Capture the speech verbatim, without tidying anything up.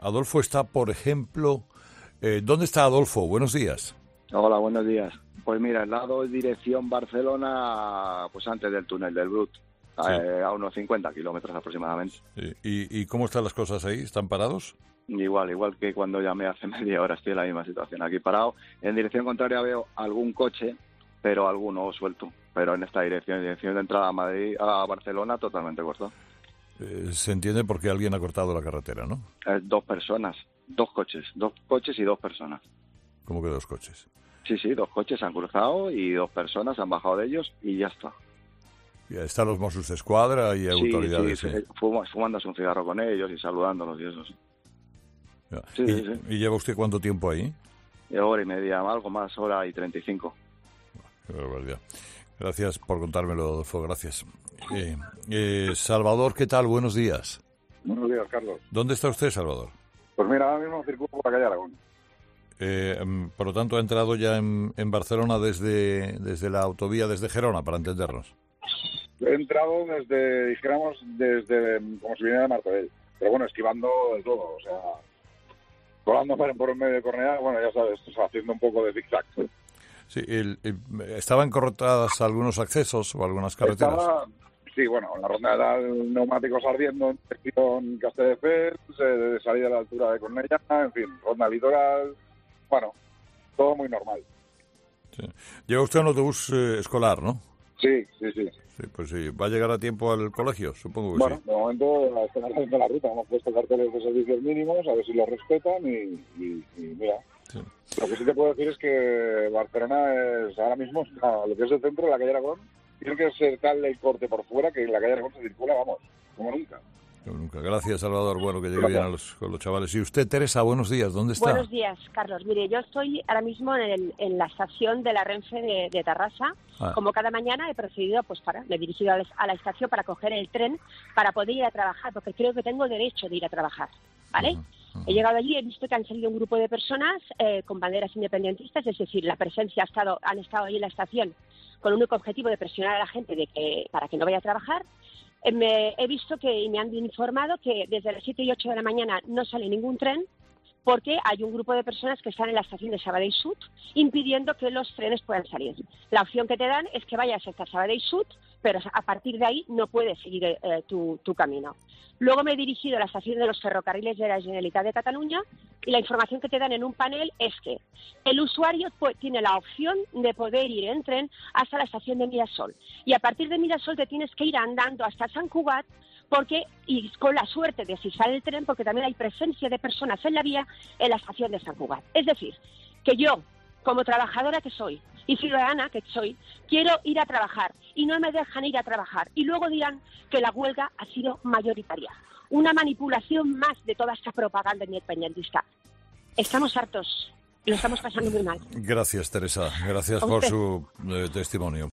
Adolfo está, por ejemplo... Eh, ¿Dónde está Adolfo? Buenos días. Hola, buenos días. Pues mira, el lado es dirección Barcelona, pues antes del túnel del Brut, sí. eh, a unos cincuenta kilómetros aproximadamente. Sí. ¿Y, ¿Y cómo están las cosas ahí? ¿Están parados? Igual, igual que cuando llamé hace media hora, estoy en la misma situación. Aquí parado. En dirección contraria veo algún coche, pero alguno suelto. Pero en esta dirección, en dirección de entrada a Madrid, a Barcelona, totalmente cortado. Eh, se entiende por qué alguien ha cortado la carretera, ¿no? Eh, dos personas, dos coches, dos coches y dos personas. ¿Cómo que dos coches? Sí, sí, dos coches han cruzado y dos personas han bajado de ellos y ya está. Ya están los Mossos de Escuadra y autoridades. Sí, sí, sí. Fum, fumándose un cigarro con ellos y saludándolos y eso, sí. Sí, ¿Y, sí, sí. ¿Y lleva usted cuánto tiempo ahí? Hora y media, algo más, hora y treinta y cinco. Qué barbaridad. Gracias por contármelo, Adolfo, gracias. Eh, eh, Salvador, ¿qué tal? Buenos días. Buenos días, Carlos. ¿Dónde está usted, Salvador? Pues mira, ahora mismo circulo por la calle Aragón. Eh, por lo tanto, ha entrado ya en, en Barcelona desde, desde la autovía, desde Gerona, para entendernos. He entrado desde, dijéramos, desde como si viniera de Martorell. Pero bueno, esquivando de todo, o sea, volando por el medio de Cornellá, bueno, ya sabes, haciendo un poco de zigzag. Sí, el, el, ¿estaban cortadas algunos accesos o algunas carreteras? Estaba, sí, bueno, la ronda de neumáticos ardiendo en dirección Castelldefels, eh, de salida a la altura de Cornellá, en fin, ronda litoral, bueno, todo muy normal. Sí. Lleva usted un autobús eh, escolar, ¿no? Sí, sí, sí. Sí, pues sí. ¿Va a llegar a tiempo al colegio? Supongo que bueno, sí. Bueno, de momento estamos haciendo la ruta. Hemos puesto carteles de servicios mínimos, a ver si los respetan y, y, y mira. Sí. Lo que sí te puedo decir es que Barcelona es ahora mismo, no, lo que es el centro de la calle Aragón, tiene que ser tal el corte por fuera que en la calle Aragón se circula, vamos, como nunca. Como nunca. Gracias, Salvador. Bueno, que llegue bien a los, con los chavales. Y usted, Teresa, buenos días. ¿Dónde está? Buenos días, Carlos. Mire, yo estoy ahora mismo en, el, en la estación de la Renfe de, de Tarrasa. Ah. Como cada mañana he procedido, pues para, me he dirigido a la, a la estación para coger el tren para poder ir a trabajar, porque creo que tengo derecho de ir a trabajar, ¿vale? Uh-huh. Uh-huh. He llegado allí, he visto que han salido un grupo de personas eh, con banderas independentistas, es decir, la presencia ha estado, han estado ahí en la estación con el único objetivo de presionar a la gente de que para que no vaya a trabajar. Eh, me, he visto que y me han informado que desde las siete y ocho de la mañana no sale ningún tren porque hay un grupo de personas que están en la estación de Sabadell Sud impidiendo que los trenes puedan salir. La opción que te dan es que vayas hasta Sabadell Sud, pero a partir de ahí no puedes seguir eh, tu, tu camino. Luego me he dirigido a la estación de los ferrocarriles de la Generalitat de Cataluña y la información que te dan en un panel es que el usuario pues, tiene la opción de poder ir en tren hasta la estación de Mirasol. Y a partir de Mirasol te tienes que ir andando hasta Sant Cugat porque, y con la suerte de si sale el tren, porque también hay presencia de personas en la vía en la estación de Sant Cugat. Es decir, que yo, como trabajadora que soy y ciudadana que soy, quiero ir a trabajar y no me dejan ir a trabajar. Y luego dirán que la huelga ha sido mayoritaria. Una manipulación más de toda esta propaganda independentista. Estamos hartos y lo estamos pasando muy mal. Gracias, Teresa. Gracias por su eh, testimonio.